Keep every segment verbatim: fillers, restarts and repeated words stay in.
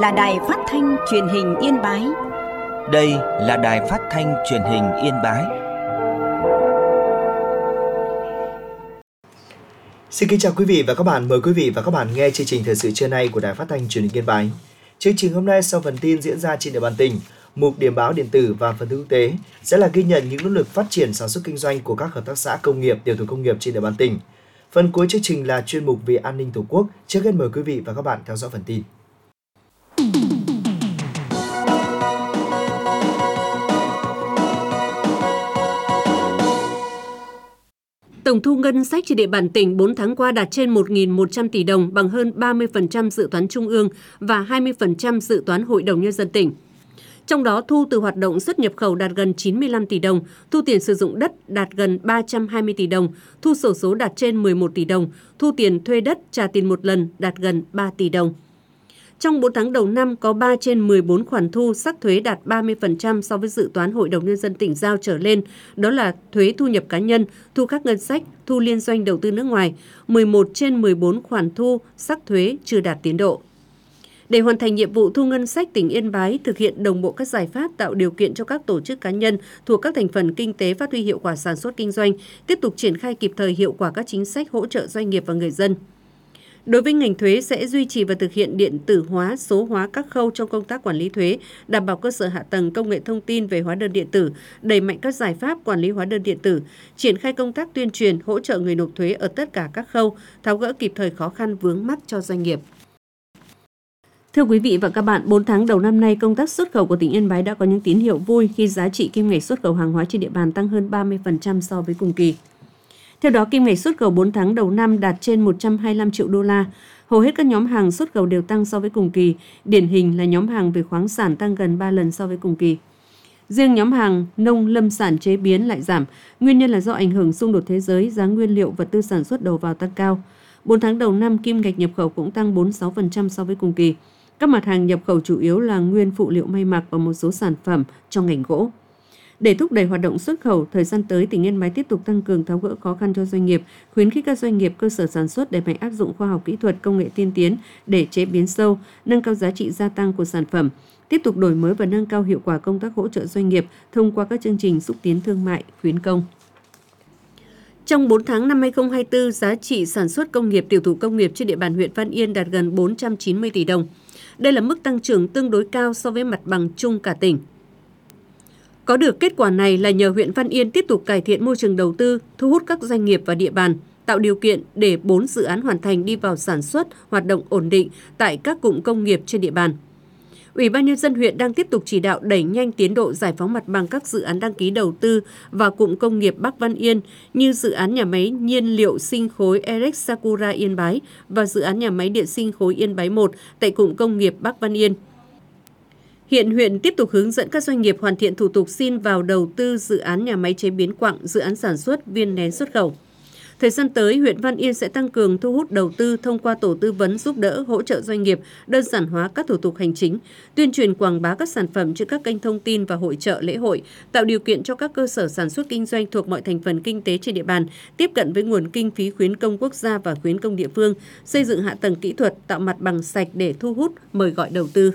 là đài phát thanh truyền hình Yên Bái. Đây là đài phát thanh truyền hình Yên Bái. Xin kính chào quý vị và các bạn, mời quý vị và các bạn nghe chương trình thời sự trưa nay của đài phát thanh truyền hình Yên Bái. Chương trình hôm nay sau phần tin diễn ra trên địa bàn tỉnh, mục điểm báo điện tử và phần tin quốc tế sẽ là ghi nhận những nỗ lực phát triển sản xuất kinh doanh của các hợp tác xã công nghiệp, tiểu thủ công nghiệp trên địa bàn tỉnh. Phần cuối chương trình là chuyên mục về an ninh Tổ quốc. Trước hết mời quý vị và các bạn theo dõi phần tin. Tổng thu ngân sách trên địa bàn tỉnh bốn tháng qua đạt trên một nghìn một trăm tỷ đồng, bằng hơn ba mươi phần trăm dự toán trung ương và hai mươi phần trăm dự toán Hội đồng Nhân dân tỉnh. Trong đó, thu từ hoạt động xuất nhập khẩu đạt gần chín mươi lăm tỷ đồng, thu tiền sử dụng đất đạt gần ba trăm hai mươi tỷ đồng, thu xổ số đạt trên mười một tỷ đồng, thu tiền thuê đất trả tiền một lần đạt gần ba tỷ đồng. Trong bốn tháng đầu năm, có ba trên mười bốn khoản thu sắc thuế đạt ba mươi phần trăm so với dự toán Hội đồng Nhân dân tỉnh giao trở lên, đó là thuế thu nhập cá nhân, thu khác ngân sách, thu liên doanh đầu tư nước ngoài. mười một trên mười bốn khoản thu sắc thuế chưa đạt tiến độ. Để hoàn thành nhiệm vụ thu ngân sách, tỉnh Yên Bái thực hiện đồng bộ các giải pháp tạo điều kiện cho các tổ chức cá nhân thuộc các thành phần kinh tế phát huy hiệu quả sản xuất kinh doanh, tiếp tục triển khai kịp thời hiệu quả các chính sách hỗ trợ doanh nghiệp và người dân. Đối với ngành thuế sẽ duy trì và thực hiện điện tử hóa, số hóa các khâu trong công tác quản lý thuế, đảm bảo cơ sở hạ tầng công nghệ thông tin về hóa đơn điện tử, đẩy mạnh các giải pháp quản lý hóa đơn điện tử, triển khai công tác tuyên truyền, hỗ trợ người nộp thuế ở tất cả các khâu, tháo gỡ kịp thời khó khăn vướng mắc cho doanh nghiệp. Thưa quý vị và các bạn, bốn tháng đầu năm nay, công tác xuất khẩu của tỉnh Yên Bái đã có những tín hiệu vui khi giá trị kim ngạch xuất khẩu hàng hóa trên địa bàn tăng hơn ba mươi phần trăm so với cùng kỳ. Theo đó, kim ngạch xuất khẩu bốn tháng đầu năm đạt trên một trăm hai mươi lăm triệu đô la. Hầu hết các nhóm hàng xuất khẩu đều tăng so với cùng kỳ, điển hình là nhóm hàng về khoáng sản tăng gần ba lần so với cùng kỳ. Riêng nhóm hàng nông lâm sản chế biến lại giảm, nguyên nhân là do ảnh hưởng xung đột thế giới, giá nguyên liệu vật tư sản xuất đầu vào tăng cao. bốn tháng đầu năm, kim ngạch nhập khẩu cũng tăng bốn mươi sáu phần trăm so với cùng kỳ. Các mặt hàng nhập khẩu chủ yếu là nguyên phụ liệu may mặc và một số sản phẩm trong ngành gỗ. Để thúc đẩy hoạt động xuất khẩu, thời gian tới, tỉnh Yên Bái tiếp tục tăng cường tháo gỡ khó khăn cho doanh nghiệp, khuyến khích các doanh nghiệp cơ sở sản xuất đẩy mạnh áp dụng khoa học kỹ thuật, công nghệ tiên tiến để chế biến sâu, nâng cao giá trị gia tăng của sản phẩm, tiếp tục đổi mới và nâng cao hiệu quả công tác hỗ trợ doanh nghiệp thông qua các chương trình xúc tiến thương mại, khuyến công. Trong bốn tháng năm hai nghìn không trăm hai mươi tư, giá trị sản xuất công nghiệp, tiểu thủ công nghiệp trên địa bàn huyện Văn Yên đạt gần bốn trăm chín mươi tỷ đồng. Đây là mức tăng trưởng tương đối cao so với mặt bằng chung cả tỉnh. Có được kết quả này là nhờ huyện Văn Yên tiếp tục cải thiện môi trường đầu tư, thu hút các doanh nghiệp và địa bàn, tạo điều kiện để bốn dự án hoàn thành đi vào sản xuất, hoạt động ổn định tại các cụm công nghiệp trên địa bàn. Ủy ban Nhân dân huyện đang tiếp tục chỉ đạo đẩy nhanh tiến độ giải phóng mặt bằng các dự án đăng ký đầu tư và cụm công nghiệp Bắc Văn Yên như dự án nhà máy nhiên liệu sinh khối e rờ e xê Sakura Yên Bái và dự án nhà máy điện sinh khối Yên Bái một tại cụm công nghiệp Bắc Văn Yên. Hiện huyện tiếp tục hướng dẫn các doanh nghiệp hoàn thiện thủ tục xin vào đầu tư dự án nhà máy chế biến quặng, dự án sản xuất viên nén xuất khẩu. Thời gian tới, huyện Văn Yên sẽ tăng cường thu hút đầu tư thông qua tổ tư vấn giúp đỡ, hỗ trợ doanh nghiệp, đơn giản hóa các thủ tục hành chính, tuyên truyền quảng bá các sản phẩm trên các kênh thông tin và hội chợ lễ hội, tạo điều kiện cho các cơ sở sản xuất kinh doanh thuộc mọi thành phần kinh tế trên địa bàn tiếp cận với nguồn kinh phí khuyến công quốc gia và khuyến công địa phương, xây dựng hạ tầng kỹ thuật, tạo mặt bằng sạch để thu hút, mời gọi đầu tư.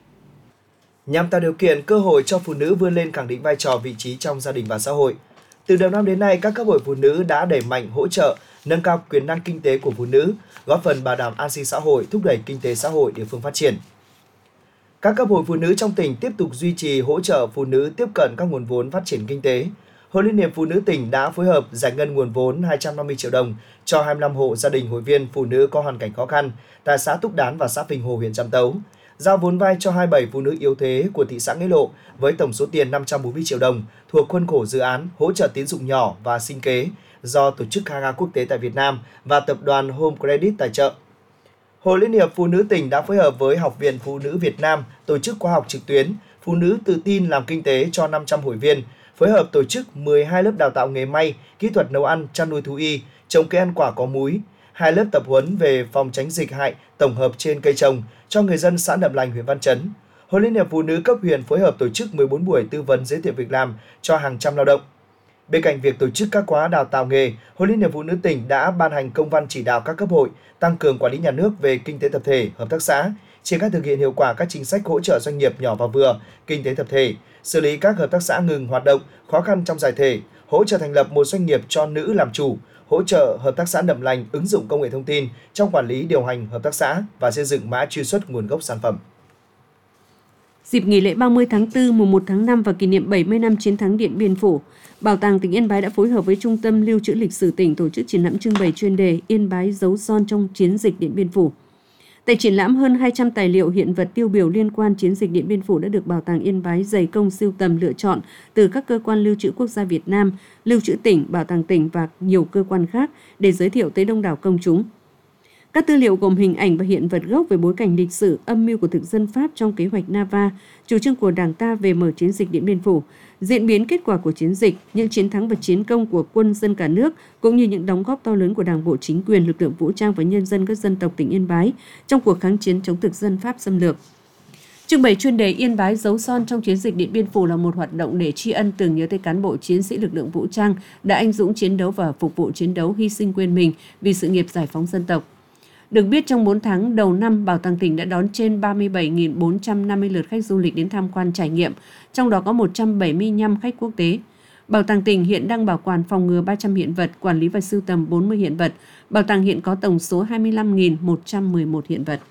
Nhằm tạo điều kiện cơ hội cho phụ nữ vươn lên khẳng định vai trò vị trí trong gia đình và xã hội. Từ đầu năm đến nay, các cấp hội phụ nữ đã đẩy mạnh hỗ trợ, nâng cao quyền năng kinh tế của phụ nữ, góp phần bảo đảm an sinh xã hội, thúc đẩy kinh tế xã hội địa phương phát triển. Các cấp hội phụ nữ trong tỉnh tiếp tục duy trì hỗ trợ phụ nữ tiếp cận các nguồn vốn phát triển kinh tế. Hội Liên hiệp Phụ nữ tỉnh đã phối hợp giải ngân nguồn vốn hai trăm năm mươi triệu đồng cho hai mươi lăm hộ gia đình hội viên phụ nữ có hoàn cảnh khó khăn tại xã Túc Đán và xã Phình Hồ, huyện Trạm Tấu. Giao vốn vay cho hai mươi bảy phụ nữ yếu thế của thị xã Nghĩa Lộ với tổng số tiền năm trăm bốn mươi triệu đồng thuộc khuôn khổ dự án hỗ trợ tín dụng nhỏ và sinh kế do Tổ chức Haga Quốc tế tại Việt Nam và Tập đoàn Home Credit tài trợ. Hội Liên hiệp Phụ nữ tỉnh đã phối hợp với Học viện Phụ nữ Việt Nam tổ chức khóa học trực tuyến Phụ nữ tự tin làm kinh tế cho năm trăm hội viên, phối hợp tổ chức mười hai lớp đào tạo nghề may, kỹ thuật nấu ăn, chăn nuôi thú y, trồng cây ăn quả có múi, hai lớp tập huấn về phòng tránh dịch hại tổng hợp trên cây trồng cho người dân xã Nậm Lành, huyện Văn Chấn. Hội Liên hiệp Phụ nữ cấp huyện phối hợp tổ chức mười bốn buổi tư vấn giới thiệu việc làm cho hàng trăm lao động. Bên cạnh việc tổ chức các khóa đào tạo nghề, Hội Liên hiệp Phụ nữ tỉnh đã ban hành công văn chỉ đạo các cấp hội tăng cường quản lý nhà nước về kinh tế tập thể, hợp tác xã, triển khai thực hiện hiệu quả các chính sách hỗ trợ doanh nghiệp nhỏ và vừa, kinh tế tập thể, xử lý các hợp tác xã ngừng hoạt động, khó khăn trong giải thể, hỗ trợ thành lập một doanh nghiệp cho nữ làm chủ, hỗ trợ hợp tác xã Đậm Lành ứng dụng công nghệ thông tin trong quản lý điều hành hợp tác xã và xây dựng mã truy xuất nguồn gốc sản phẩm. Dịp nghỉ lễ ba mươi tháng tư, mùng một tháng năm và kỷ niệm bảy mươi năm chiến thắng Điện Biên Phủ, Bảo tàng tỉnh Yên Bái đã phối hợp với Trung tâm Lưu trữ Lịch sử tỉnh tổ chức triển lãm trưng bày chuyên đề Yên Bái dấu son trong chiến dịch Điện Biên Phủ. Tại triển lãm, hơn hai trăm tài liệu hiện vật tiêu biểu liên quan chiến dịch Điện Biên Phủ đã được Bảo tàng Yên Bái dày công sưu tầm lựa chọn từ các cơ quan lưu trữ quốc gia Việt Nam, Lưu trữ tỉnh, Bảo tàng tỉnh và nhiều cơ quan khác để giới thiệu tới đông đảo công chúng. Các tư liệu gồm hình ảnh và hiện vật gốc về bối cảnh lịch sử, âm mưu của thực dân Pháp trong kế hoạch Nava, chủ trương của Đảng ta về mở chiến dịch Điện Biên Phủ, diễn biến kết quả của chiến dịch, những chiến thắng và chiến công của quân dân cả nước, cũng như những đóng góp to lớn của Đảng bộ, chính quyền, lực lượng vũ trang và nhân dân các dân tộc tỉnh Yên Bái trong cuộc kháng chiến chống thực dân Pháp xâm lược. Trưng bày chuyên đề Yên Bái dấu son trong chiến dịch Điện Biên Phủ là một hoạt động để tri ân tưởng nhớ tới cán bộ chiến sĩ lực lượng vũ trang đã anh dũng chiến đấu và phục vụ chiến đấu, hy sinh quên mình vì sự nghiệp giải phóng dân tộc. Được biết, trong bốn tháng đầu năm, Bảo tàng tỉnh đã đón trên ba mươi bảy nghìn bốn trăm năm mươi lượt khách du lịch đến tham quan trải nghiệm, trong đó có một trăm bảy mươi lăm khách quốc tế. Bảo tàng tỉnh hiện đang bảo quản phòng ngừa ba trăm hiện vật, quản lý và sưu tầm bốn mươi hiện vật. Bảo tàng hiện có tổng số hai mươi lăm nghìn một trăm mười một hiện vật.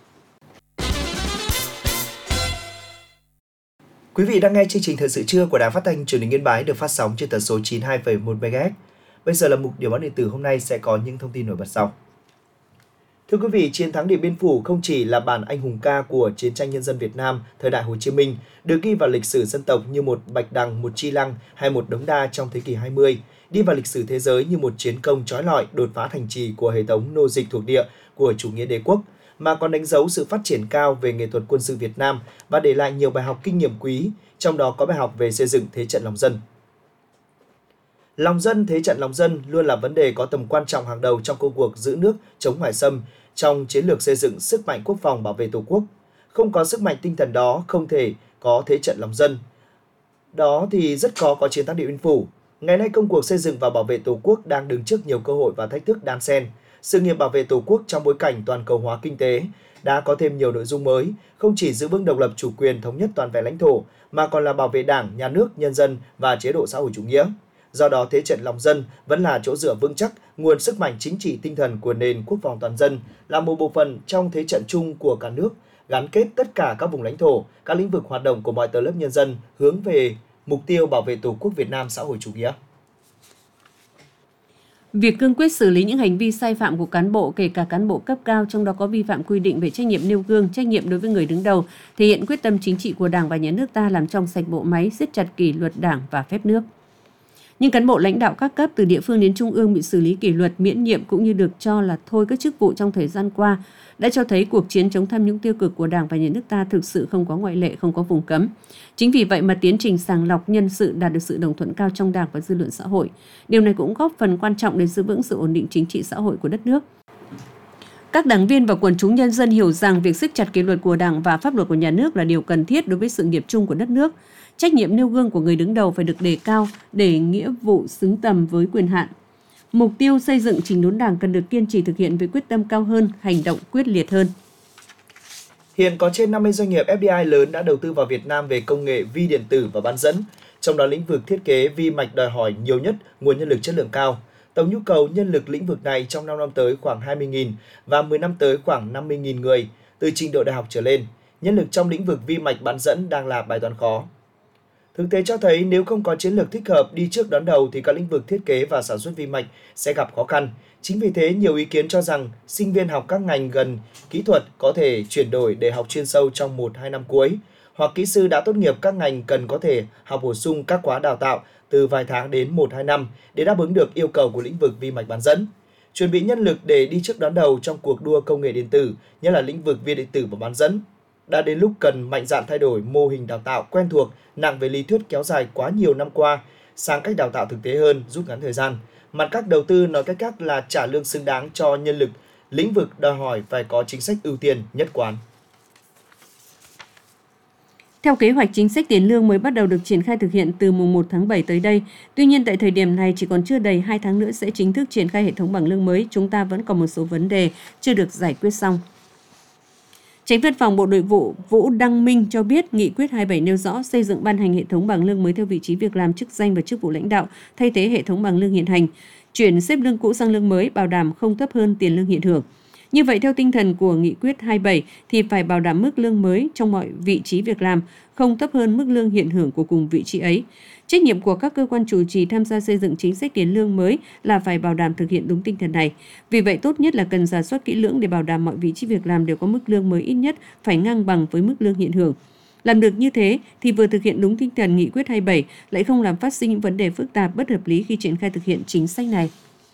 Quý vị đang nghe chương trình Thời sự trưa của Đài Phát thanh Truyền hình Yên Bái được phát sóng trên tần số chín mươi hai phẩy một mê ga héc. Bây giờ là mục điểm báo điện tử, hôm nay sẽ có những thông tin nổi bật sau. Thưa quý vị, chiến thắng Điện Biên Phủ không chỉ là bản anh hùng ca của chiến tranh nhân dân Việt Nam thời đại Hồ Chí Minh, được ghi vào lịch sử dân tộc như một Bạch Đằng, một Chi Lăng hay một Đống Đa trong thế kỷ hai mươi, đi vào lịch sử thế giới như một chiến công chói lọi đột phá thành trì của hệ thống nô dịch thuộc địa của chủ nghĩa đế quốc, mà còn đánh dấu sự phát triển cao về nghệ thuật quân sự Việt Nam và để lại nhiều bài học kinh nghiệm quý, trong đó có bài học về xây dựng thế trận lòng dân. Lòng dân, thế trận lòng dân luôn là vấn đề có tầm quan trọng hàng đầu trong công cuộc giữ nước chống ngoại xâm, trong chiến lược xây dựng sức mạnh quốc phòng bảo vệ Tổ quốc. Không có sức mạnh tinh thần đó, không thể có thế trận lòng dân. Đó thì rất khó có chiến thắng Điện Biên Phủ. Ngày nay, công cuộc xây dựng và bảo vệ Tổ quốc đang đứng trước nhiều cơ hội và thách thức đan xen. Sự nghiệp bảo vệ Tổ quốc trong bối cảnh toàn cầu hóa kinh tế đã có thêm nhiều nội dung mới, không chỉ giữ vững độc lập chủ quyền thống nhất toàn vẹn lãnh thổ, mà còn là bảo vệ Đảng, Nhà nước, nhân dân và chế độ xã hội chủ nghĩa. Do đó, thế trận lòng dân vẫn là chỗ dựa vững chắc, nguồn sức mạnh chính trị tinh thần của nền quốc phòng toàn dân, là một bộ phận trong thế trận chung của cả nước, gắn kết tất cả các vùng lãnh thổ, các lĩnh vực hoạt động của mọi tầng lớp nhân dân hướng về mục tiêu bảo vệ Tổ quốc Việt Nam xã hội chủ nghĩa. Việc cương quyết xử lý những hành vi sai phạm của cán bộ, kể cả cán bộ cấp cao, trong đó có vi phạm quy định về trách nhiệm nêu gương, trách nhiệm đối với người đứng đầu, thể hiện quyết tâm chính trị của Đảng và Nhà nước ta làm trong sạch bộ máy, siết chặt kỷ luật Đảng và phép nước. Nhưng cán bộ lãnh đạo các cấp từ địa phương đến trung ương bị xử lý kỷ luật, miễn nhiệm cũng như được cho là thôi các chức vụ trong thời gian qua đã cho thấy cuộc chiến chống tham nhũng tiêu cực của Đảng và Nhà nước ta thực sự không có ngoại lệ, không có vùng cấm. Chính vì vậy mà tiến trình sàng lọc nhân sự đạt được sự đồng thuận cao trong Đảng và dư luận xã hội. Điều này cũng góp phần quan trọng để giữ vững sự ổn định chính trị xã hội của đất nước. Các đảng viên và quần chúng nhân dân hiểu rằng việc siết chặt kỷ luật của Đảng và pháp luật của nhà nước là điều cần thiết đối với sự nghiệp chung của đất nước. Trách nhiệm nêu gương của người đứng đầu phải được đề cao để nghĩa vụ xứng tầm với quyền hạn. Mục tiêu xây dựng chỉnh đốn Đảng cần được kiên trì thực hiện với quyết tâm cao hơn, hành động quyết liệt hơn. Hiện có trên năm mươi doanh nghiệp ép đê i lớn đã đầu tư vào Việt Nam về công nghệ vi điện tử và bán dẫn. Trong đó, lĩnh vực thiết kế vi mạch đòi hỏi nhiều nhất nguồn nhân lực chất lượng cao. Tổng nhu cầu nhân lực lĩnh vực này trong năm năm tới khoảng hai mươi nghìn và mười năm tới khoảng năm mươi nghìn người từ trình độ đại học trở lên. Nhân lực trong lĩnh vực vi mạch bán dẫn đang là bài toán khó. Thực tế cho thấy nếu không có chiến lược thích hợp đi trước đón đầu thì các lĩnh vực thiết kế và sản xuất vi mạch sẽ gặp khó khăn. Chính vì thế, nhiều ý kiến cho rằng sinh viên học các ngành gần kỹ thuật có thể chuyển đổi để học chuyên sâu trong một đến hai năm cuối, hoặc kỹ sư đã tốt nghiệp các ngành cần có thể học bổ sung các khóa đào tạo từ vài tháng đến một đến hai năm để đáp ứng được yêu cầu của lĩnh vực vi mạch bán dẫn. Chuẩn bị nhân lực để đi trước đón đầu trong cuộc đua công nghệ điện tử, nhất là lĩnh vực vi điện tử và bán dẫn. Đã đến lúc cần mạnh dạn thay đổi mô hình đào tạo quen thuộc, nặng về lý thuyết kéo dài quá nhiều năm qua, sang cách đào tạo thực tế hơn, rút ngắn thời gian. Mặt các đầu tư nói cách khác là trả lương xứng đáng cho nhân lực, lĩnh vực đòi hỏi phải có chính sách ưu tiên nhất quán. Theo kế hoạch, chính sách tiền lương mới bắt đầu được triển khai thực hiện từ mùng một tháng bảy tới đây. Tuy nhiên, tại thời điểm này chỉ còn chưa đầy hai tháng nữa sẽ chính thức triển khai hệ thống bảng lương mới. Chúng ta vẫn còn một số vấn đề chưa được giải quyết xong. Chánh Văn phòng Bộ Nội vụ Vũ Đăng Minh cho biết Nghị quyết hai mươi bảy nêu rõ xây dựng ban hành hệ thống bảng lương mới theo vị trí việc làm, chức danh và chức vụ lãnh đạo, thay thế hệ thống bảng lương hiện hành, chuyển xếp lương cũ sang lương mới, bảo đảm không thấp hơn tiền lương hiện hưởng. Như vậy, theo tinh thần của Nghị quyết hai mươi bảy thì phải bảo đảm mức lương mới trong mọi vị trí việc làm, không thấp hơn mức lương hiện hưởng của cùng vị trí ấy. Trách nhiệm của các cơ quan chủ trì tham gia xây dựng chính sách tiền lương mới là phải bảo đảm thực hiện đúng tinh thần này. Vì vậy, tốt nhất là cần rà soát kỹ lưỡng để bảo đảm mọi vị trí việc làm đều có mức lương mới ít nhất phải ngang bằng với mức lương hiện hưởng. Làm được như thế thì vừa thực hiện đúng tinh thần Nghị quyết hai mươi bảy, lại không làm phát sinh những vấn đề phức tạp bất hợp lý khi triển khai thực hiện chính sách này.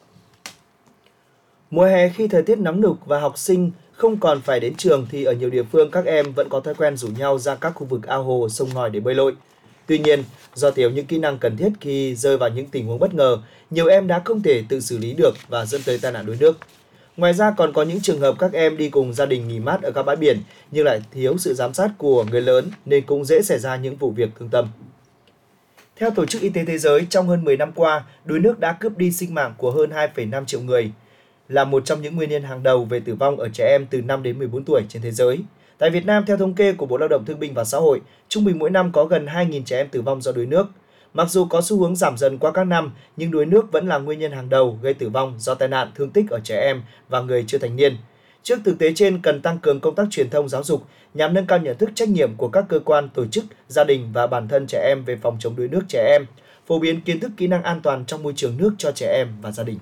Mùa hè khi thời tiết nóng nực và học sinh không còn phải đến trường thì ở nhiều địa phương các em vẫn có thói quen rủ nhau ra các khu vực ao hồ, sông ngòi để bơi lội. Tuy nhiên, do thiếu những kỹ năng cần thiết khi rơi vào những tình huống bất ngờ, nhiều em đã không thể tự xử lý được và dẫn tới tai nạn đuối nước. Ngoài ra còn có những trường hợp các em đi cùng gia đình nghỉ mát ở các bãi biển nhưng lại thiếu sự giám sát của người lớn nên cũng dễ xảy ra những vụ việc thương tâm. Theo Tổ chức Y tế Thế giới, trong hơn mười năm qua, đuối nước đã cướp đi sinh mạng của hơn hai phẩy năm triệu người, là một trong những nguyên nhân hàng đầu về tử vong ở trẻ em từ năm đến mười bốn tuổi trên thế giới. Tại Việt Nam, theo thống kê của Bộ Lao động Thương binh và Xã hội, trung bình mỗi năm có gần hai nghìn trẻ em tử vong do đuối nước. Mặc dù có xu hướng giảm dần qua các năm, nhưng đuối nước vẫn là nguyên nhân hàng đầu gây tử vong do tai nạn, thương tích ở trẻ em và người chưa thành niên. Trước thực tế trên, cần tăng cường công tác truyền thông giáo dục nhằm nâng cao nhận thức trách nhiệm của các cơ quan, tổ chức, gia đình và bản thân trẻ em về phòng chống đuối nước trẻ em, phổ biến kiến thức kỹ năng an toàn trong môi trường nước cho trẻ em và gia đình.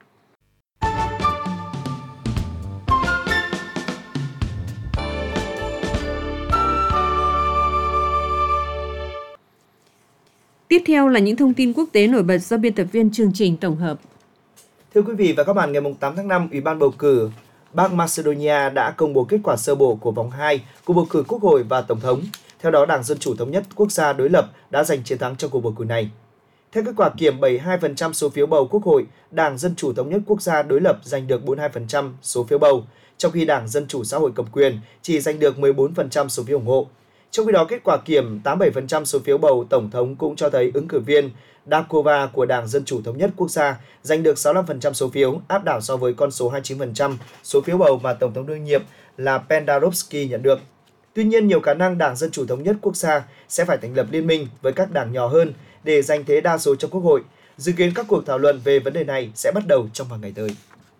Tiếp theo là những thông tin quốc tế nổi bật do biên tập viên chương trình tổng hợp. Thưa quý vị và các bạn, ngày tám tháng năm, Ủy ban bầu cử Bắc Macedonia đã công bố kết quả sơ bộ của vòng hai cuộc bầu cử Quốc hội và Tổng thống. Theo đó, Đảng Dân Chủ Thống nhất Quốc gia đối lập đã giành chiến thắng trong cuộc bầu cử này. Theo kết quả kiểm bảy mươi hai phần trăm số phiếu bầu Quốc hội, Đảng Dân Chủ Thống nhất Quốc gia đối lập giành được bốn mươi hai phần trăm số phiếu bầu, trong khi Đảng Dân Chủ Xã hội cầm quyền chỉ giành được mười bốn phần trăm số phiếu ủng hộ. Trong khi đó, kết quả kiểm tám mươi bảy phần trăm số phiếu bầu Tổng thống cũng cho thấy ứng cử viên Dakova của Đảng Dân Chủ Thống nhất Quốc gia giành được sáu mươi lăm phần trăm số phiếu, áp đảo so với con số hai mươi chín phần trăm số phiếu bầu mà Tổng thống đương nhiệm là Pendarovsky nhận được. Tuy nhiên, nhiều khả năng Đảng Dân Chủ Thống nhất Quốc gia sẽ phải thành lập liên minh với các đảng nhỏ hơn để giành thế đa số trong Quốc hội. Dự kiến các cuộc thảo luận về vấn đề này sẽ bắt đầu trong vài ngày tới.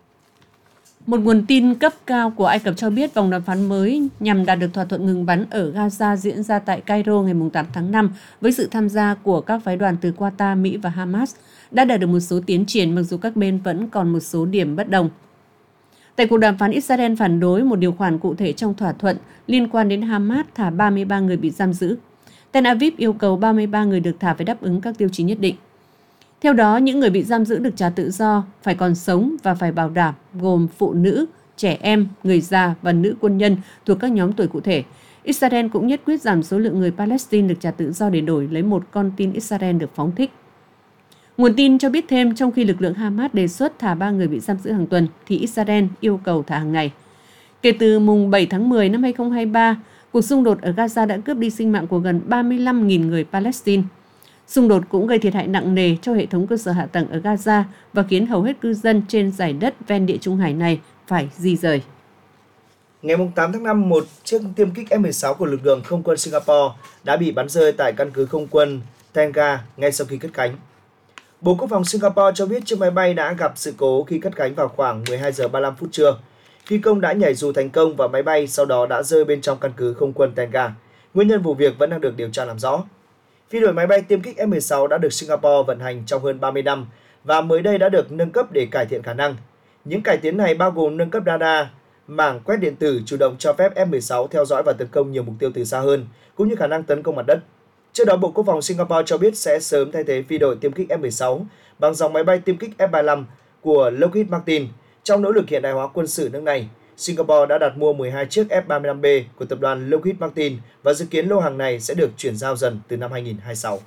Một nguồn tin cấp cao của Ai Cập cho biết vòng đàm phán mới nhằm đạt được thỏa thuận ngừng bắn ở Gaza diễn ra tại Cairo ngày tám tháng năm với sự tham gia của các phái đoàn từ Qatar, Mỹ và Hamas đã đạt được một số tiến triển mặc dù các bên vẫn còn một số điểm bất đồng. Tại cuộc đàm phán, Israel phản đối một điều khoản cụ thể trong thỏa thuận liên quan đến Hamas thả ba mươi ba người bị giam giữ. Tel Aviv yêu cầu ba mươi ba người được thả phải đáp ứng các tiêu chí nhất định. Theo đó, những người bị giam giữ được trả tự do, phải còn sống và phải bảo đảm gồm phụ nữ, trẻ em, người già và nữ quân nhân thuộc các nhóm tuổi cụ thể. Israel cũng nhất quyết giảm số lượng người Palestine được trả tự do để đổi lấy một con tin Israel được phóng thích. Nguồn tin cho biết thêm, trong khi lực lượng Hamas đề xuất thả ba người bị giam giữ hàng tuần, thì Israel yêu cầu thả hàng ngày. Kể từ mùng bảy tháng mười năm hai nghìn không trăm hai mươi ba, cuộc xung đột ở Gaza đã cướp đi sinh mạng của gần ba mươi lăm nghìn người Palestine. Xung đột cũng gây thiệt hại nặng nề cho hệ thống cơ sở hạ tầng ở Gaza và khiến hầu hết cư dân trên dải đất ven Địa Trung Hải này phải di rời. Ngày tám tháng năm, một chiếc tiêm kích F mười sáu của lực lượng không quân Singapore đã bị bắn rơi tại căn cứ không quân Tengah ngay sau khi cất cánh. Bộ Quốc phòng Singapore cho biết chiếc máy bay đã gặp sự cố khi cất cánh vào khoảng mười hai giờ ba mươi lăm phút trưa. Phi công đã nhảy dù thành công và máy bay sau đó đã rơi bên trong căn cứ không quân Tengah. Nguyên nhân vụ việc vẫn đang được điều tra làm rõ. Phi đội máy bay tiêm kích F mười sáu đã được Singapore vận hành trong hơn ba mươi năm và mới đây đã được nâng cấp để cải thiện khả năng. Những cải tiến này bao gồm nâng cấp radar, mảng quét điện tử chủ động cho phép F mười sáu theo dõi và tấn công nhiều mục tiêu từ xa hơn, cũng như khả năng tấn công mặt đất. Trước đó, Bộ Quốc phòng Singapore cho biết sẽ sớm thay thế phi đội tiêm kích F mười sáu bằng dòng máy bay tiêm kích F ba mươi lăm của Lockheed Martin. Trong nỗ lực hiện đại hóa quân sự nước này, Singapore đã đặt mua mười hai chiếc F ba mươi lăm B của tập đoàn Lockheed Martin và dự kiến lô hàng này sẽ được chuyển giao dần từ năm hai nghìn không trăm hai mươi sáu.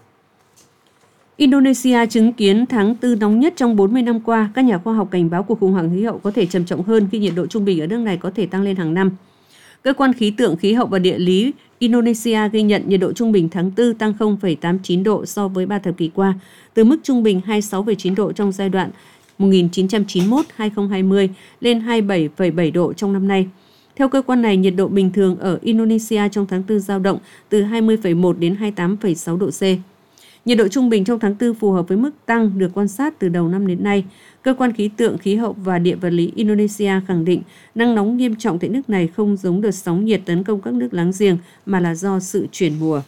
Indonesia chứng kiến tháng tư nóng nhất trong bốn mươi năm qua. Các nhà khoa học cảnh báo cuộc khủng hoảng khí hậu có thể trầm trọng hơn khi nhiệt độ trung bình ở nước này có thể tăng lên hàng năm. Cơ quan khí tượng, khí hậu và địa lý Indonesia ghi nhận nhiệt độ trung bình tháng tư tăng không phẩy tám chín độ so với ba thập kỷ qua, từ mức trung bình hai mươi sáu phẩy chín độ trong giai đoạn một nghìn chín trăm chín mươi mốt đến hai nghìn không trăm hai mươi lên hai mươi bảy phẩy bảy độ trong năm nay. Theo cơ quan này, nhiệt độ bình thường ở Indonesia trong tháng tư dao động từ hai mươi phẩy một đến hai mươi tám phẩy sáu độ C. Nhiệt độ trung bình trong tháng tư phù hợp với mức tăng được quan sát từ đầu năm đến nay. Cơ quan khí tượng, khí hậu và địa vật lý Indonesia khẳng định nắng nóng nghiêm trọng tại nước này không giống đợt sóng nhiệt tấn công các nước láng giềng mà là do sự chuyển mùa.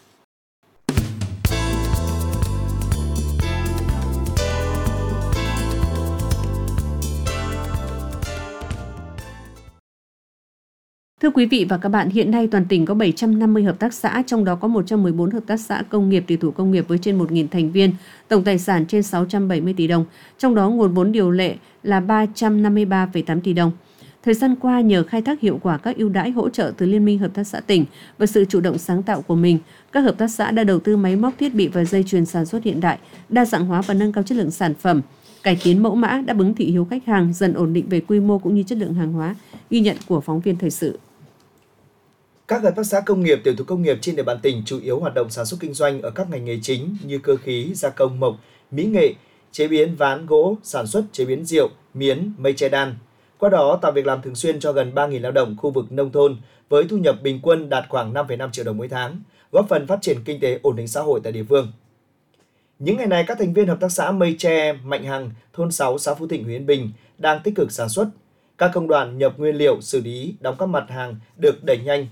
Thưa quý vị và các bạn, hiện nay toàn tỉnh có bảy trăm năm mươi hợp tác xã, trong đó có một trăm mười bốn hợp tác xã công nghiệp, tiểu thủ công nghiệp với trên một nghìn thành viên, tổng tài sản trên sáu trăm bảy mươi tỷ đồng, trong đó nguồn vốn điều lệ là ba trăm năm mươi ba phẩy tám tỷ đồng. Thời gian qua, nhờ khai thác hiệu quả các ưu đãi hỗ trợ từ Liên minh Hợp tác xã tỉnh và sự chủ động sáng tạo của mình, các hợp tác xã đã đầu tư máy móc, thiết bị và dây chuyền sản xuất hiện đại, đa dạng hóa và nâng cao chất lượng sản phẩm, cải tiến mẫu mã, đáp ứng thị hiếu khách hàng, dần ổn định về quy mô cũng như chất lượng hàng hóa. Ghi nhận của phóng viên thời sự. Các hợp tác xã công nghiệp, tiểu thủ công nghiệp trên địa bàn tỉnh chủ yếu hoạt động sản xuất kinh doanh ở các ngành nghề chính như cơ khí, gia công mộc, mỹ nghệ, chế biến ván gỗ, sản xuất chế biến rượu, miến, mây che đan. Qua đó tạo việc làm thường xuyên cho gần ba nghìn lao động khu vực nông thôn với thu nhập bình quân đạt khoảng năm phẩy năm triệu đồng mỗi tháng, góp phần phát triển kinh tế, ổn định xã hội tại địa phương. Những ngày này, các thành viên hợp tác xã Mây Tre, Mạnh Hằng, thôn sáu, xã Phú Thịnh, huyện Yên Bình đang tích cực sản xuất. Các công đoạn nhập nguyên liệu, xử lý, đóng các mặt hàng được đẩy nhanh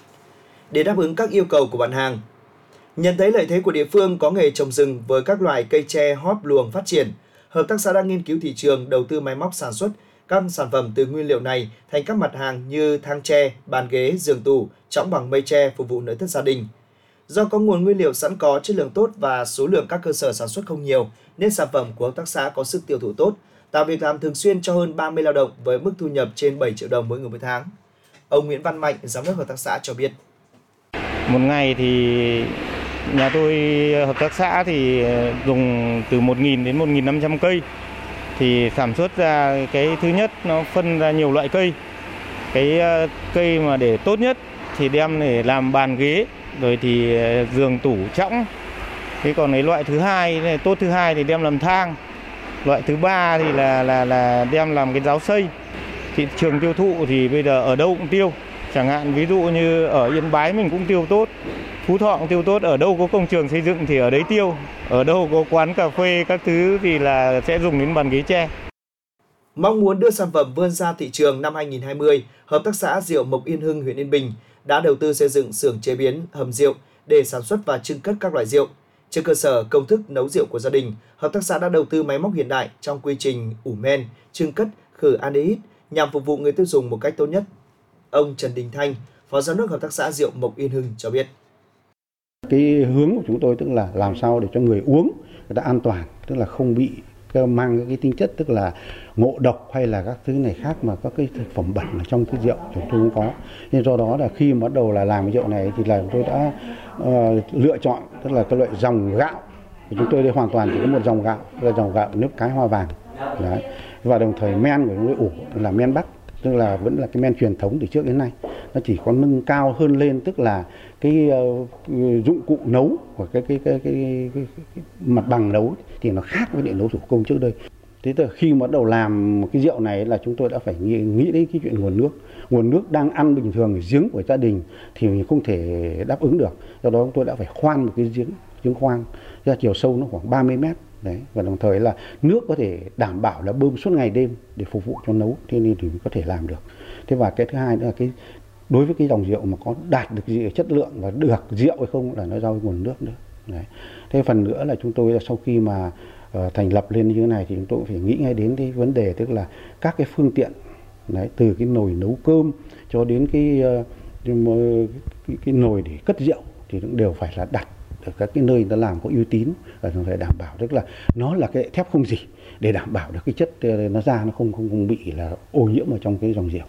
để đáp ứng các yêu cầu của bạn hàng. Nhận thấy lợi thế của địa phương có nghề trồng rừng với các loại cây tre hóp luồng phát triển, hợp tác xã đang nghiên cứu thị trường, đầu tư máy móc sản xuất các sản phẩm từ nguyên liệu này thành các mặt hàng như thang tre, bàn ghế, giường tủ, chõng bằng mây tre phục vụ nội thất gia đình. Do có nguồn nguyên liệu sẵn có, chất lượng tốt và số lượng các cơ sở sản xuất không nhiều, nên sản phẩm của hợp tác xã có sức tiêu thụ tốt, tạo việc làm thường xuyên cho hơn ba mươi lao động với mức thu nhập trên bảy triệu đồng mỗi người mỗi tháng. Ông Nguyễn Văn Mạnh, giám đốc hợp tác xã cho biết. Một ngày thì nhà tôi hợp tác xã thì dùng từ một nghìn đến một nghìn năm trăm cây. Thì sản xuất ra cái thứ nhất nó phân ra nhiều loại cây. Cái cây mà để tốt nhất thì đem để làm bàn ghế, rồi thì giường tủ chõng. Thế còn cái loại thứ hai, tốt thứ hai thì đem làm thang. Loại thứ ba thì là là là đem làm cái ráo xây. Thị trường tiêu thụ thì bây giờ ở đâu cũng tiêu. Chẳng hạn ví dụ như ở Yên Bái mình cũng tiêu tốt, Phú Thọ cũng tiêu tốt, ở đâu có công trường xây dựng thì ở đấy tiêu, ở đâu có quán cà phê các thứ thì là sẽ dùng đến bàn ghế tre. Mong muốn đưa sản phẩm vươn ra thị trường năm hai nghìn không trăm hai mươi, hợp tác xã rượu Mộc Yên Hưng, huyện Yên Bình đã đầu tư xây dựng xưởng chế biến hầm rượu để sản xuất và trưng cất các loại rượu. Trên cơ sở công thức nấu rượu của gia đình, hợp tác xã đã đầu tư máy móc hiện đại trong quy trình ủ men, trưng cất, khử aldehyde nhằm phục vụ người tiêu dùng một cách tốt nhất. Ông Trần Đình Thanh, Phó Giám đốc Hợp tác xã rượu Mộc Yên Hưng cho biết. Cái hướng của chúng tôi tức là làm sao để cho người uống người ta an toàn, tức là không bị mang cái tính chất tức là ngộ độc hay là các thứ này khác mà các cái thực phẩm bẩn ở trong cái rượu chúng tôi không có. Nên do đó là khi bắt đầu là làm cái rượu này thì là tôi đã uh, lựa chọn tức là cái loại dòng gạo. Chúng tôi đây hoàn toàn chỉ có một dòng gạo, là dòng gạo nếp cái hoa vàng. Đấy. Và đồng thời men của chúng tôi ủ là men Bắc, tức là vẫn là cái men truyền thống từ trước đến nay. Nó chỉ có nâng cao hơn lên, tức là cái uh, dụng cụ nấu của cái cái cái, cái, cái, cái, cái mặt bằng nấu thì nó khác với điện nấu thủ công trước đây. Thế từ khi bắt đầu làm cái rượu này là chúng tôi đã phải nghĩ, nghĩ đến cái chuyện nguồn nước. Nguồn nước đang ăn bình thường ở giếng của gia đình thì mình không thể đáp ứng được. Do đó chúng tôi đã phải khoan một cái giếng, giếng khoan ra chiều sâu nó khoảng ba mươi mét. Đấy, và đồng thời là nước có thể đảm bảo là bơm suốt ngày đêm để phục vụ cho nấu, thế nên thì mình có thể làm được. Thế và cái thứ hai nữa là cái đối với cái dòng rượu mà có đạt được gì chất lượng và được rượu hay không là nó do nguồn nước nữa. Đấy. Thế phần nữa là chúng tôi là sau khi mà uh, thành lập lên như thế này thì chúng tôi phải nghĩ ngay đến cái vấn đề tức là các cái phương tiện, đấy, từ cái nồi nấu cơm cho đến cái uh, cái, cái nồi để cất rượu thì cũng đều phải là đặt ở các cái nơi người ta làm có uy tín và đồng thời đảm bảo tức là nó là cái thép không rỉ để đảm bảo được cái chất nó ra nó không không, không bị là ô nhiễm ở trong cái dòng rượu.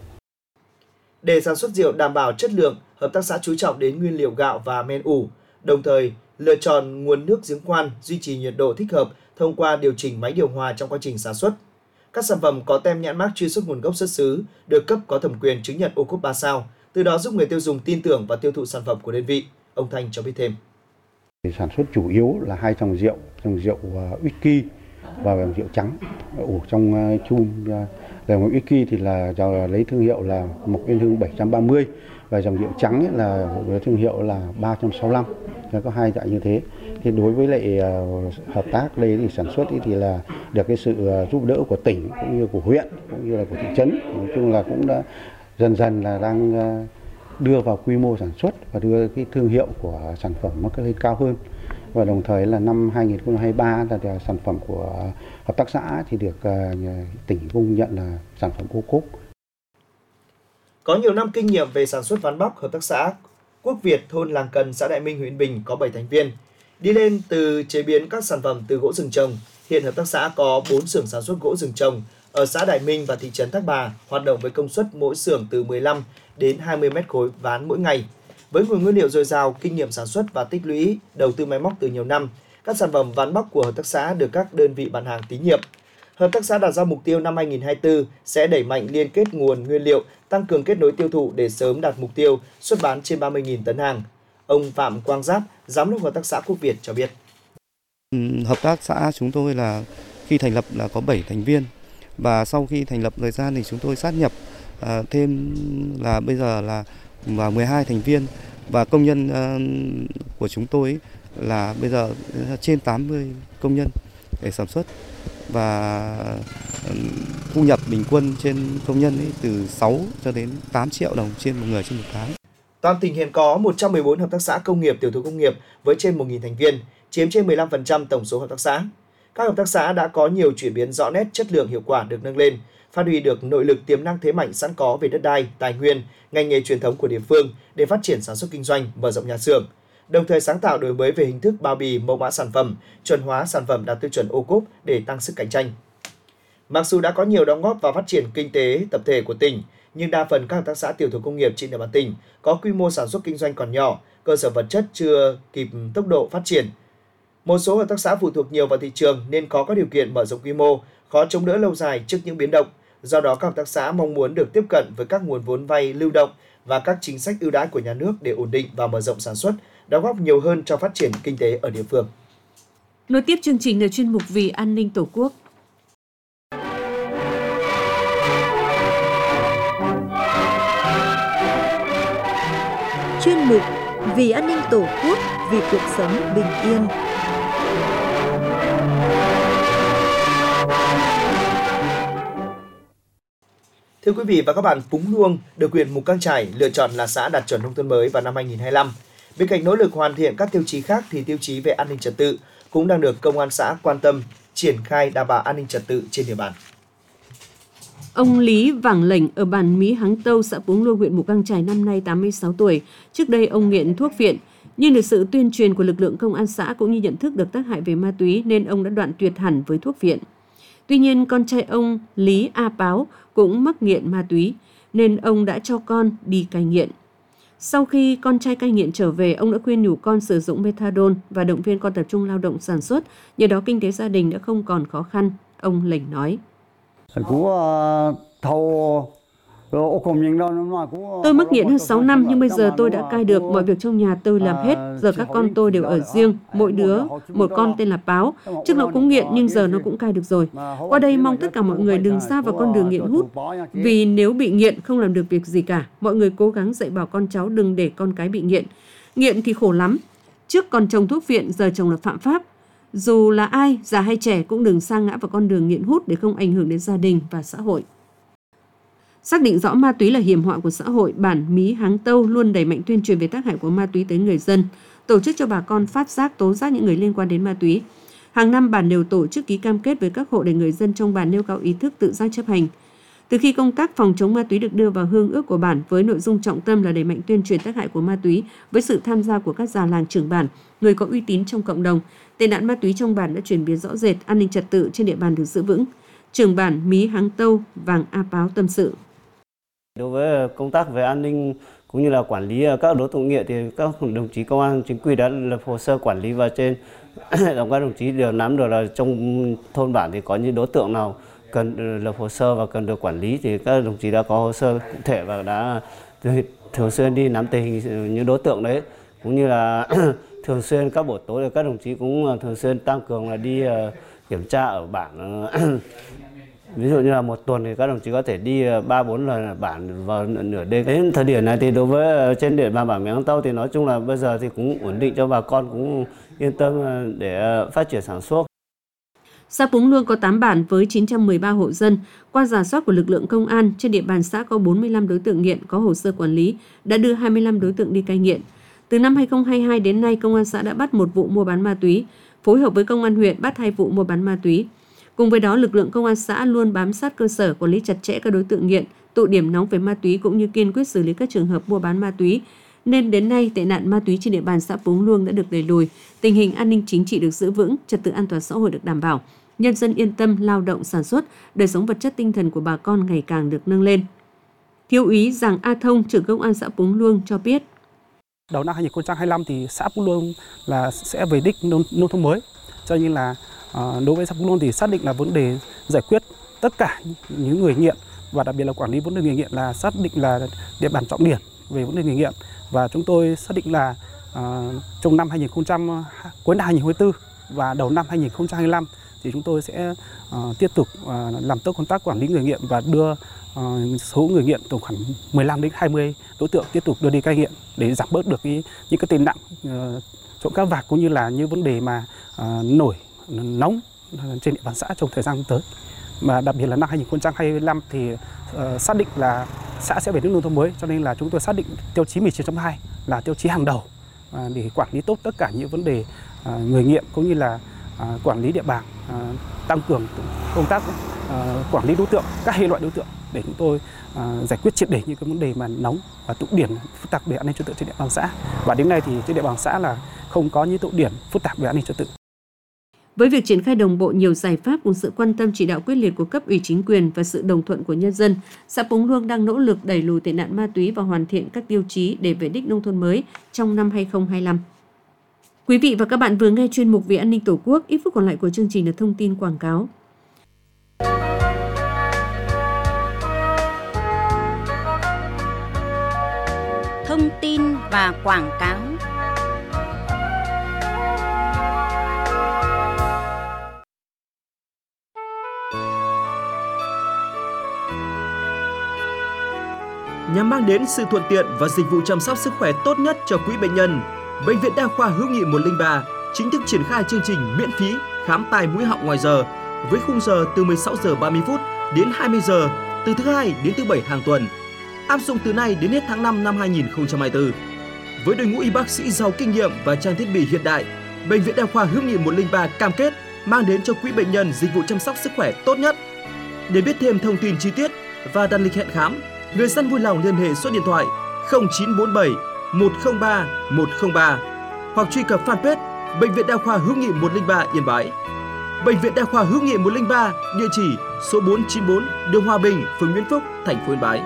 Để sản xuất rượu đảm bảo chất lượng, hợp tác xã chú trọng đến nguyên liệu gạo và men ủ, đồng thời lựa chọn nguồn nước giếng khoan, duy trì nhiệt độ thích hợp thông qua điều chỉnh máy điều hòa trong quá trình sản xuất. Các sản phẩm có tem nhãn mác truy xuất nguồn gốc xuất xứ được cấp có thẩm quyền chứng nhận ô cốp ba sao, từ đó giúp người tiêu dùng tin tưởng và tiêu thụ sản phẩm của đơn vị. Ông Thanh cho biết thêm. Sản xuất chủ yếu là hai dòng rượu, dòng rượu uh, whisky và dòng rượu trắng ủ trong chum. Dòng whisky thì là lấy thương hiệu là Mộc Yên Hương bảy trăm ba mươi và dòng rượu trắng ấy là với thương hiệu là ba trăm sáu mươi lăm. Nó có hai dạng như thế. Thì đối với lại hợp tác đây thì sản xuất thì là được cái sự giúp đỡ của tỉnh cũng như của huyện cũng như là của thị trấn. Nói chung là cũng đã dần dần là đang đưa vào quy mô sản xuất và đưa cái thương hiệu của sản phẩm nó lên cao hơn. Và đồng thời là năm hai nghìn không trăm hai mươi ba là sản phẩm của hợp tác xã thì được tỉnh công nhận là sản phẩm ô cốp. Có nhiều năm kinh nghiệm về sản xuất ván bóc, hợp tác xã Quốc Việt thôn Làng Cần, xã Đại Minh, huyện Bình có bảy thành viên. Đi lên từ chế biến các sản phẩm từ gỗ rừng trồng, hiện hợp tác xã có bốn xưởng sản xuất gỗ rừng trồng ở xã Đại Minh và thị trấn Thác Bà, hoạt động với công suất mỗi xưởng từ mười lăm đến hai mươi mét khối ván mỗi ngày. Với nguồn nguyên liệu dồi dào, kinh nghiệm sản xuất và tích lũy, đầu tư máy móc từ nhiều năm, các sản phẩm ván bóc của hợp tác xã được các đơn vị bán hàng tín nhiệm. Hợp tác xã đặt ra mục tiêu năm hai nghìn không trăm hai mươi tư sẽ đẩy mạnh liên kết nguồn nguyên liệu, tăng cường kết nối tiêu thụ để sớm đạt mục tiêu xuất bán trên ba mươi nghìn tấn hàng. Ông Phạm Quang Giáp, giám đốc hợp tác xã Quốc Việt cho biết. Hợp tác xã chúng tôi là khi thành lập là có bảy thành viên và sau khi thành lập thời gian thì chúng tôi sát nhập à, thêm là bây giờ là và mười hai thành viên và công nhân uh, của chúng tôi là bây giờ trên tám mươi công nhân để sản xuất và thu nhập bình quân trên công nhân ấy từ sáu cho đến tám triệu đồng trên một người trên một tháng. Toàn tỉnh hiện có một trăm mười bốn hợp tác xã công nghiệp, tiểu thủ công nghiệp với trên một nghìn thành viên, chiếm trên mười lăm phần trăm tổng số hợp tác xã. Các hợp tác xã đã có nhiều chuyển biến rõ nét, chất lượng hiệu quả được nâng lên, phát huy được nội lực tiềm năng thế mạnh sẵn có về đất đai, tài nguyên, ngành nghề truyền thống của địa phương để phát triển sản xuất kinh doanh, mở rộng nhà xưởng. Đồng thời sáng tạo đổi mới về hình thức bao bì, mẫu mã sản phẩm, chuẩn hóa sản phẩm đạt tiêu chuẩn ô cốp để tăng sức cạnh tranh. Mặc dù đã có nhiều đóng góp vào phát triển kinh tế tập thể của tỉnh, nhưng đa phần các hợp tác xã tiểu thủ công nghiệp trên địa bàn tỉnh có quy mô sản xuất kinh doanh còn nhỏ, cơ sở vật chất chưa kịp tốc độ phát triển. Một số hợp tác xã phụ thuộc nhiều vào thị trường nên có các điều kiện mở rộng quy mô, khó chống đỡ lâu dài trước những biến động. Do đó, các hợp tác xã mong muốn được tiếp cận với các nguồn vốn vay lưu động và các chính sách ưu đãi của nhà nước để ổn định và mở rộng sản xuất, đóng góp nhiều hơn cho phát triển kinh tế ở địa phương. Nối tiếp chương trình là chuyên mục Vì an ninh Tổ quốc. Chuyên mục Vì an ninh Tổ quốc, vì cuộc sống bình yên. Thưa quý vị và các bạn, Púng Luông được huyện Mù Cang Chải lựa chọn là xã đạt chuẩn nông thôn mới vào năm hai nghìn không trăm hai mươi lăm. Bên cạnh nỗ lực hoàn thiện các tiêu chí khác thì tiêu chí về an ninh trật tự cũng đang được công an xã quan tâm triển khai đảm bảo an ninh trật tự trên địa bàn. Ông Lý Vàng Lệnh ở bản Mỹ Háng Tâu, xã Púng Luông, huyện Mù Cang Chải năm nay tám mươi sáu tuổi. Trước đây ông nghiện thuốc viện, nhưng được sự tuyên truyền của lực lượng công an xã cũng như nhận thức được tác hại về ma túy nên ông đã đoạn tuyệt hẳn với thuốc viện. Tuy nhiên, con trai ông Lý A Páo cũng mắc nghiện ma túy nên ông đã cho con đi cai nghiện. Sau khi con trai cai nghiện trở về, ông đã khuyên nhủ con sử dụng methadone và động viên con tập trung lao động sản xuất, nhờ đó kinh tế gia đình đã không còn khó khăn, ông Lệnh nói. Tôi mắc nghiện hơn sáu năm nhưng bây giờ tôi đã cai được, mọi việc trong nhà tôi làm hết, giờ các con tôi đều ở riêng, mỗi đứa một con tên là Páo, trước nó cũng nghiện nhưng giờ nó cũng cai được rồi. Qua đây mong tất cả mọi người đừng sa vào con đường nghiện hút, vì nếu bị nghiện không làm được việc gì cả, mọi người cố gắng dạy bảo con cháu đừng để con cái bị nghiện. Nghiện thì khổ lắm, trước còn trồng thuốc viện, giờ trồng là phạm pháp. Dù là ai, già hay trẻ cũng đừng sa ngã vào con đường nghiện hút để không ảnh hưởng đến gia đình và xã hội. Xác định rõ ma túy là hiểm họa của xã hội, bản Mí Háng Tâu luôn đẩy mạnh tuyên truyền về tác hại của ma túy tới người dân, tổ chức cho bà con phát giác, tố giác những người liên quan đến ma túy. Hàng năm bản đều tổ chức ký cam kết với các hộ để người dân trong bản nêu cao ý thức tự giác chấp hành. Từ khi công tác phòng chống ma túy được đưa vào hương ước của bản với nội dung trọng tâm là đẩy mạnh tuyên truyền tác hại của ma túy với sự tham gia của các già làng trưởng bản, người có uy tín trong cộng đồng, tệ nạn ma túy trong bản đã chuyển biến rõ rệt, an ninh trật tự trên địa bàn được giữ vững. Trưởng bản Mí Háng Tâu Vàng A Páo tâm sự. Đối với công tác về an ninh cũng như là quản lý các đối tượng nghiện thì các đồng chí công an chính quy đã lập hồ sơ quản lý và trên các đồng chí đều nắm được là trong thôn bản thì có những đối tượng nào cần lập hồ sơ và cần được quản lý thì các đồng chí đã có hồ sơ cụ thể và đã thường xuyên đi nắm tình hình những đối tượng đấy, cũng như là thường xuyên các buổi tối các đồng chí cũng thường xuyên tăng cường là đi kiểm tra ở bản. Ví dụ như là một tuần thì các đồng chí có thể đi ba bốn lần ở bản vào nửa đêm. Đến thời điểm này thì đối với trên địa bàn bản Mèo Tâu thì nói chung là bây giờ thì cũng ổn định cho bà con cũng yên tâm để phát triển sản xuất. Xã Púng Luông có tám bản với chín trăm mười ba hộ dân. Qua rà soát của lực lượng công an, trên địa bàn xã có bốn mươi lăm đối tượng nghiện có hồ sơ quản lý, đã đưa hai mươi lăm đối tượng đi cai nghiện. Từ năm hai không hai hai đến nay, Công an xã đã bắt một vụ mua bán ma túy, phối hợp với Công an huyện bắt hai vụ mua bán ma túy. Cùng với đó, lực lượng Công an xã luôn bám sát cơ sở, quản lý chặt chẽ các đối tượng nghiện, tụ điểm nóng về ma túy cũng như kiên quyết xử lý các trường hợp mua bán ma túy. Nên đến nay, tệ nạn ma túy trên địa bàn xã Púng Luông đã được đẩy lùi, tình hình an ninh chính trị được giữ vững, trật tự an toàn xã hội được đảm bảo. Nhân dân yên tâm lao động sản xuất, đời sống vật chất tinh thần của bà con ngày càng được nâng lên. Thiếu úy Giàng A Thông, trưởng công an xã Púng Luông cho biết. Đầu năm hai nghìn không trăm hai mươi lăm thì xã Púng Luông là sẽ về đích nông, nông thôn mới. Cho nên là uh, đối với xã Púng Luông thì xác định là vấn đề giải quyết tất cả những người nghiện và đặc biệt là quản lý vấn đề người nghiện là xác định là địa bàn trọng điểm về vấn đề người nghiện. Và chúng tôi xác định là uh, trong năm hai nghìn không trăm cuối năm hai nghìn không trăm hai mươi tư và đầu năm hai nghìn không trăm hai mươi lăm thì chúng tôi sẽ uh, tiếp tục uh, làm tốt công tác quản lý người nghiện và đưa uh, số người nghiện từ khoảng mười lăm đến hai mươi đối tượng tiếp tục đưa đi cai nghiện để giảm bớt được cái, những cái tệ nạn uh, trộm cắp vặt cũng như là những vấn đề mà uh, nổi nóng trên địa bàn xã trong thời gian tới. Mà đặc biệt là năm hai nghìn không trăm hai mươi lăm thì uh, xác định là xã sẽ về đích nông thôn mới, cho nên là chúng tôi xác định tiêu chí mười chín chấm hai là tiêu chí hàng đầu uh, để quản lý tốt tất cả những vấn đề uh, người nghiện cũng như là uh, quản lý địa bàn, uh, tăng cường công tác uh, quản lý đối tượng, các hệ loại đối tượng để chúng tôi uh, giải quyết triệt để những cái vấn đề mà nóng và tụ điểm phức tạp về an ninh trật tự trên địa bàn xã. Và đến nay thì trên địa bàn xã là không có những tụ điểm phức tạp về an ninh trật tự. Với việc triển khai đồng bộ nhiều giải pháp cùng sự quan tâm chỉ đạo quyết liệt của cấp ủy chính quyền và sự đồng thuận của nhân dân, xã Púng Luông đang nỗ lực đẩy lùi tệ nạn ma túy và hoàn thiện các tiêu chí để về đích nông thôn mới trong năm hai không hai lăm. Quý vị và các bạn vừa nghe chuyên mục Vì an ninh Tổ quốc, ít phút còn lại của chương trình là thông tin quảng cáo. Thông tin và quảng cáo. Nhằm mang đến sự thuận tiện và dịch vụ chăm sóc sức khỏe tốt nhất cho quý bệnh nhân, Bệnh viện Đa khoa Hữu nghị một không ba chính thức triển khai chương trình miễn phí khám tai mũi họng ngoài giờ với khung giờ từ mười sáu giờ ba mươi phút đến hai mươi giờ từ thứ hai đến thứ bảy hàng tuần, áp dụng từ nay đến hết tháng năm năm hai nghìn không trăm hai mươi tư. Với đội ngũ y bác sĩ giàu kinh nghiệm và trang thiết bị hiện đại, Bệnh viện Đa khoa Hữu nghị một không ba cam kết mang đến cho quý bệnh nhân dịch vụ chăm sóc sức khỏe tốt nhất. Để biết thêm thông tin chi tiết và đặt lịch hẹn khám, người dân vui lòng liên hệ số điện thoại không chín bốn bảy một không ba một không ba hoặc truy cập fanpage Bệnh viện Đa khoa Hữu nghị một không ba Yên Bái. Bệnh viện Đa khoa Hữu nghị một không ba, địa chỉ số bốn chín bốn đường Hòa Bình, phường Nguyễn Phúc, thành phố Yên Bái.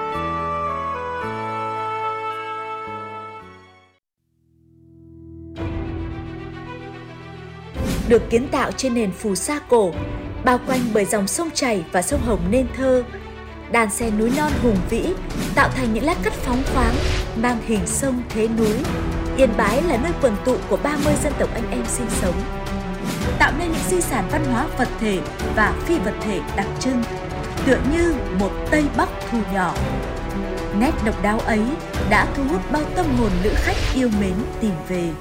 Được kiến tạo trên nền phù sa cổ, bao quanh bởi dòng sông chảy và sông Hồng nên thơ, đàn xe núi non hùng vĩ tạo thành những lát cắt phóng khoáng mang hình sông thế núi. Yên Bái là nơi quần tụ của ba mươi dân tộc anh em sinh sống, tạo nên những di sản văn hóa vật thể và phi vật thể đặc trưng, tựa như một Tây Bắc thu nhỏ. Nét độc đáo ấy đã thu hút bao tâm hồn lữ khách yêu mến tìm về.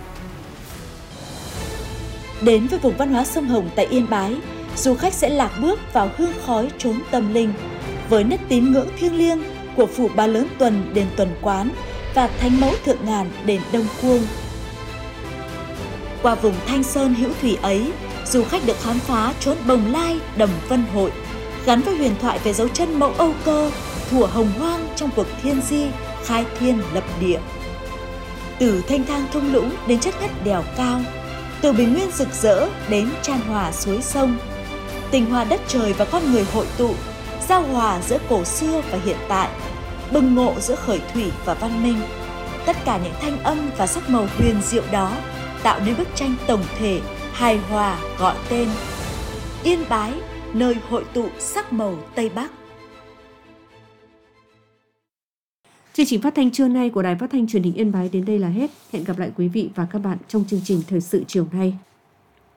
Đến với vùng văn hóa sông Hồng tại Yên Bái, du khách sẽ lạc bước vào hương khói chốn tâm linh với nét tín ngưỡng thiêng liêng của phủ Ba Lớn Tuần đền Tuần Quán và Thánh Mẫu Thượng Ngàn đền Đông Cuông. Qua vùng Thanh Sơn hữu thủy ấy, du khách được khám phá chốn Bồng Lai Đầm Vân Hội, gắn với huyền thoại về dấu chân mẫu Âu Cơ thuở hồng hoang trong cuộc thiên di khai thiên lập địa. Từ thanh thang thung lũng đến chất ngất đèo cao, từ bình nguyên rực rỡ đến chan hòa suối sông, tình hòa đất trời và con người hội tụ, giao hòa giữa cổ xưa và hiện tại, bừng ngộ giữa khởi thủy và văn minh. Tất cả những thanh âm và sắc màu huyền diệu đó tạo nên bức tranh tổng thể hài hòa gọi tên Yên Bái, nơi hội tụ sắc màu Tây Bắc. Chương trình phát thanh trưa nay của Đài Phát thanh Truyền hình Yên Bái đến đây là hết. Hẹn gặp lại quý vị và các bạn trong chương trình Thời sự chiều nay.